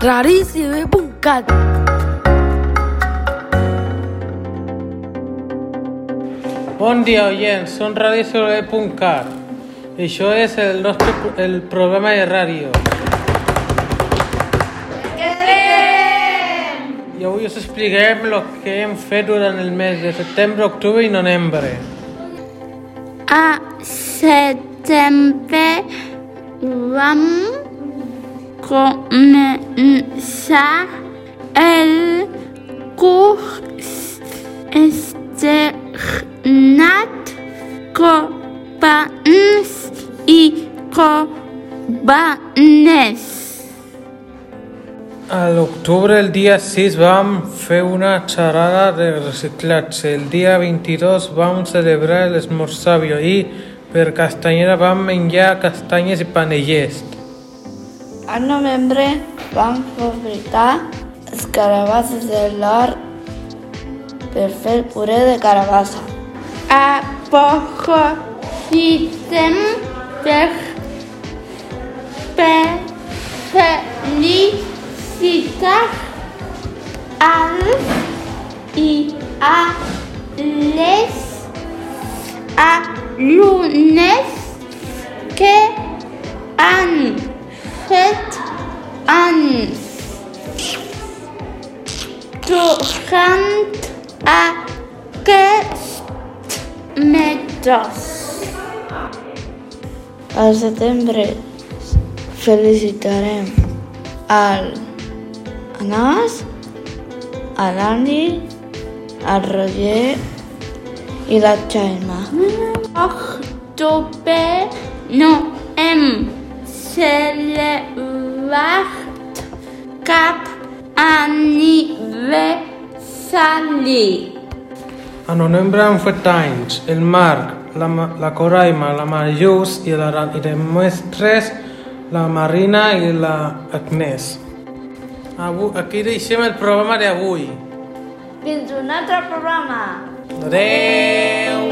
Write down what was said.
radioCB.cat. Bon dia, oients, som radioCB.cat. Això és el programa de ràdio. I avui us expliquem el que hem fet durant el mes de setembre, octubre i novembre. A setembre vam començar el curs externat Copans i Cobanes. A l'octubre, el dia 6, vam fer una xerrada de reciclatge. El dia 22 vam celebrar l'esmorzàvio i per Castanyera vam menjar castanyes i panellets. Al novembre vam fabricar les carabasses de l'hort per fer puré de carabassa. Aprofitem per felicitar als i a les alumnes que han fet anys durant aquest mes. Al setembre felicitarem al Anas, a l'Andy, al Roger i la Xaima. Octubre no hem celebrat cap aniversari. A novembre han fet anys el Marc, la Coraima, la Marius i les mestres, la Marina i la Agnès. Aquí deixem el programa d'avui. Fins un altre programa. Adeu!